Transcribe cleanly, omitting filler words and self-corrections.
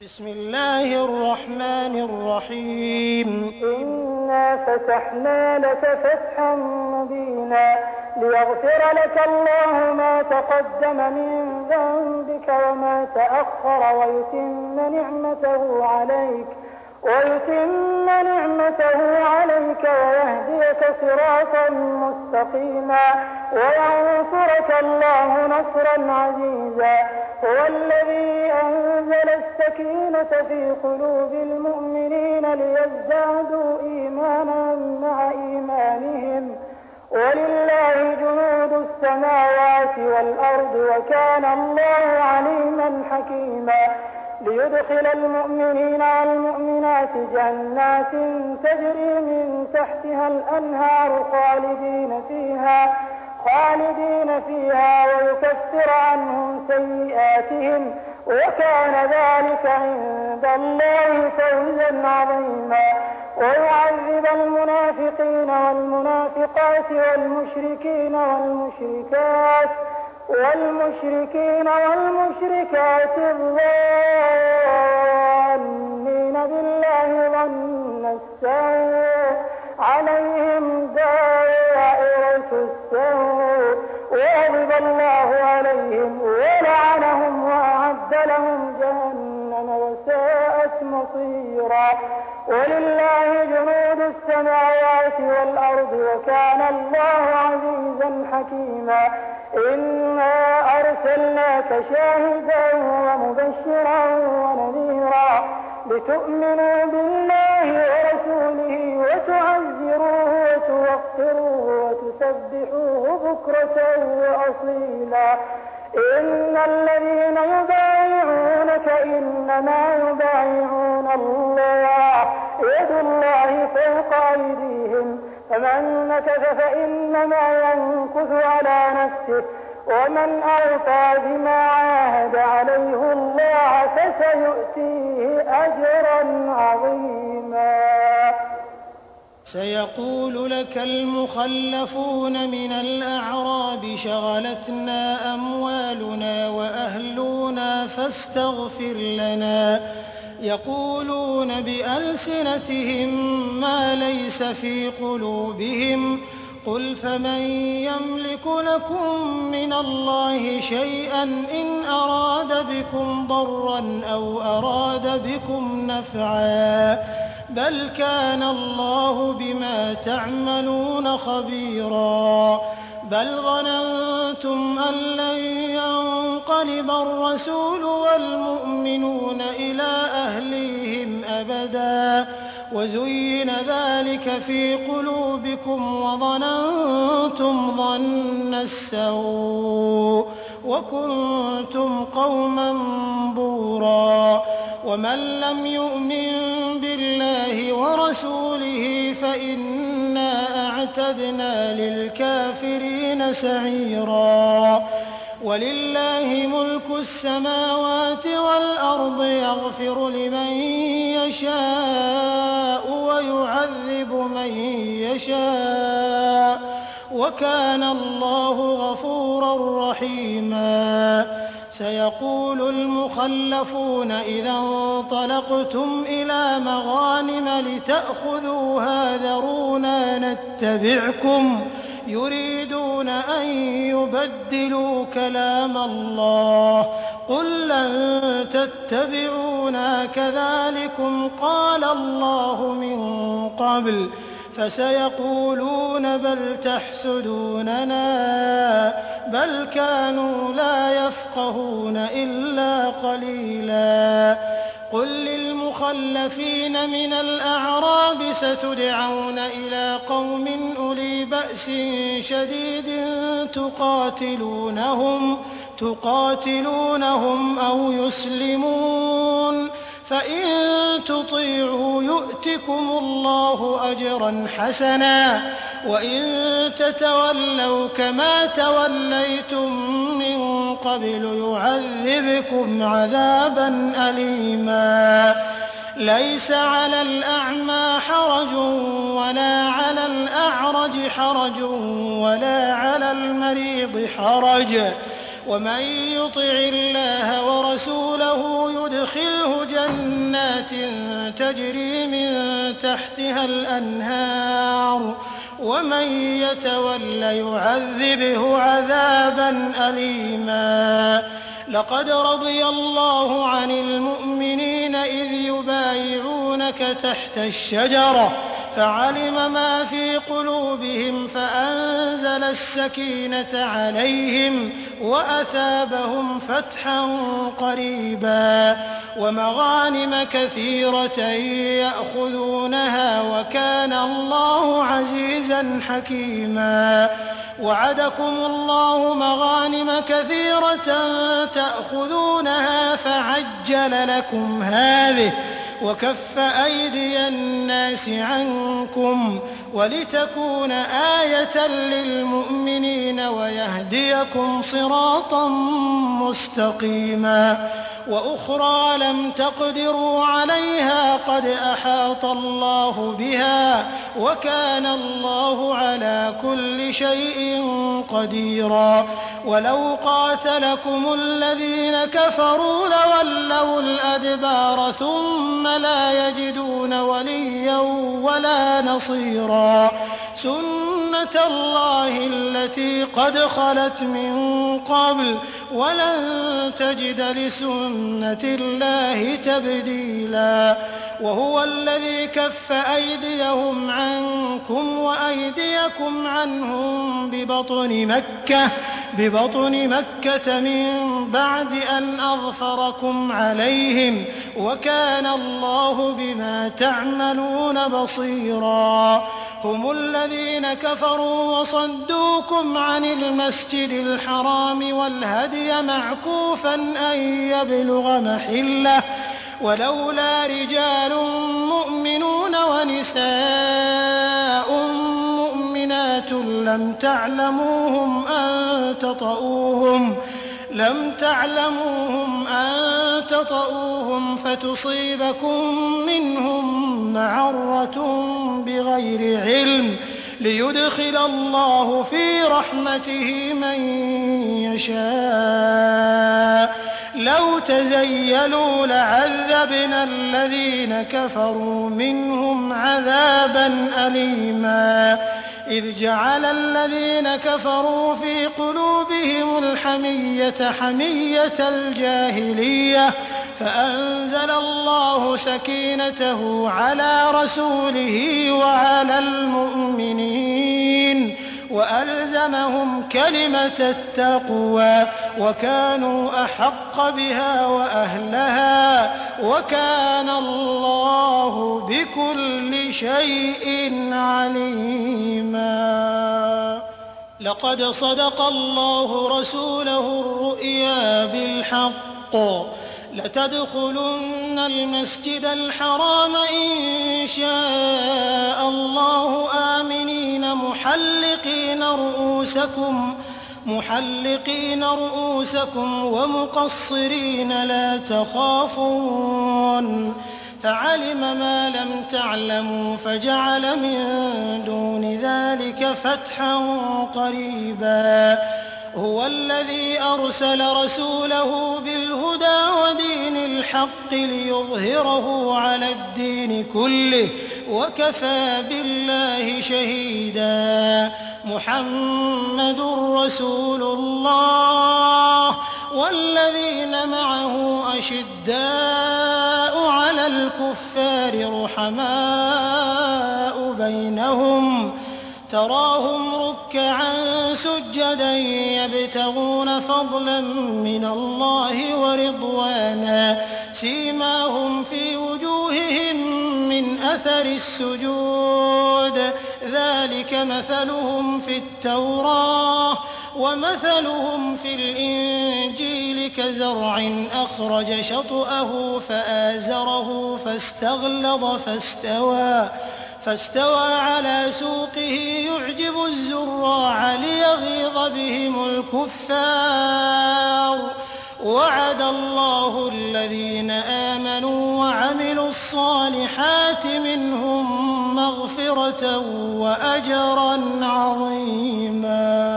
بسم الله الرحمن الرحيم. إنا فتحنا لك فتحا مبينا ليغفر لك الله ما تقدم من ذنبك وما تأخر ويتم نعمته عليك ويهديك صراطا مستقيما وينصرك الله نصرا عزيزا. هو الذي أنزل السكينة في قلوب المؤمنين ليزدادوا إيمانا مع إيمانهم ولله جنود السماوات والأرض وكان الله عليما حكيما. ليدخل المؤمنين والمؤمنات جنات تجري من تحتها الأنهار خالدين فيها ويكفر عنهم سيئاتهم وكان ذلك عند الله فوزا عظيما. ويعذب المنافقين والمنافقات والمشركين والمشركات الظانين بالله ظن السوء عليهم دائرة السوء وغضب الله عليهم ولعنهم وأعد لهم جهنم وساءت مصيرا. ولله جنود السماوات والأرض وكان الله عزيزا حكيما. إنا أرسلناك شاهدا ومبشرا ونذيرا لتؤمنوا بالله ورسوله وتعزروه وتوقروه وتسبحوه بكرة وأصيلا. إن الذين يبايعونك إنما يبايعون الله يد الله فوق أيديهم فمن نكث فإنما ينكث على نفسه ومن أوفى بما عاهد عليه الله فسيؤتيه أجرا عظيما. سيقول لك المخلفون من الأعراب شغلتنا أموالنا وأهلنا فاستغفر لنا يقولون بألسنتهم ما ليس في قلوبهم قل فمن يملك لكم من الله شيئا إن أراد بكم ضرا أو أراد بكم نفعا بل كان الله بما تعملون خبيرا. بل ظننتم أن لن ينقلب الرسول والمؤمنون إلى أهليهم أبدا وزين ذلك في قلوبكم وظننتم ظن السوء وكنتم قوما بورا. ومن لم يؤمن بالله ورسوله فإنا أعتدنا للكافرين سعيرا. ولله ملك السماوات والأرض يغفر لمن يشاء ويعذب من يشاء وكان الله غفورا رحيما. سيقول المخلفون إذا انطلقتم إلى مغانم لتأخذوها ذرونا نتبعكم يريدون أن يبدلوا كلام الله قل لن تتبعونا كذلكم قال الله من قبل فسيقولون بل تحسدوننا بل كانوا لا يفقهون إلا قليلا. قل للمخلفين من الأعراب ستدعون إلى قوم أولي بأس شديد تقاتلونهم أو يسلمون فإن تطيعوا يؤتكم الله أجرا حسنا وإن تتولوا كما توليتم من قبل يعذبكم عذابا أليما. ليس على الأعمى حرج ولا على الأعرج حرج ولا على المريض حرج ومن يطع الله ورسوله يدخله جنات تجري من تحتها الأنهار ومن يتول يعذبه عذابا أليما. لقد رضي الله عن المؤمنين إذ يبايعونك تحت الشجرة فعلم ما في قلوبهم فأنزل السكينة عليهم وأثابهم فتحا قريبا ومغانم كثيرة يأخذونها وكان الله عزيزا حكيما. وعدكم الله مغانم كثيرة تأخذونها فعجل لكم هذه وكف أيدي الناس عنكم ولتكون آية للمؤمنين ويهديكم صراطا مستقيما. وأخرى لم تقدروا عليها قد أحاط الله بها وكان الله على كل شيء قديرا. ولو قاتلكم الذين كفروا لولوا الأدبار ثم لا يجدون وليا ولا نصيرا. سنة الله التي قد خلت من قبل ولن تجد لسنة الله تبديلا. وهو الذي كف أيديهم عنكم وأيديكم عنهم ببطن مكة من بعد أن أظفركم عليهم وكان الله بما تعملون بصيرا. هم الذين كفروا وصدوكم عن المسجد الحرام والهدي معكوفا أن يبلغ محله ولولا رجال مؤمنون ونساء مؤمنات لم تعلموهم أن تطؤوهم فتصيبكم منهم معرة بغير علم ليدخل الله في رحمته من يشاء. لو تزيلوا لعذبنا الذين كفروا منهم عذابا أليما. إذ جعل الذين كفروا في قلوبهم الحمية حمية الجاهلية فأنزل الله سكينته على رسوله وعلى المؤمنين وألزمهم كلمة التقوى وكانوا أحق بها وأهلها وكان الله بكل شيء عليما. لقد صدق الله رسوله الرؤيا بالحق لتدخلن المسجد الحرام إن شاء الله آمنين محلقين رؤوسكم ومقصرين لا تخافون فعلم ما لم تعلموا فجعل من دون ذلك فتحا قريبا. هو الذي أرسل رسوله بالهدى ودين الحق ليظهره على الدين كله وكفى بالله شهيدا. محمد رسول الله والذين معه أشداء على الكفار رحماء بينهم تراهم ركعا سجدا يبتغون فضلا من الله ورضوانا سيماهم في وجوههم من أثر السجود ذلك مثلهم في التوراة ومثلهم في الإنجيل كزرع أخرج شطأه فآزره فاستوى على سوقه يعجب الزراع ليغيظ بهم الكفار. وعد الله الذين آمنوا وعملوا الصالحات منهم مغفرة وأجرا عظيما.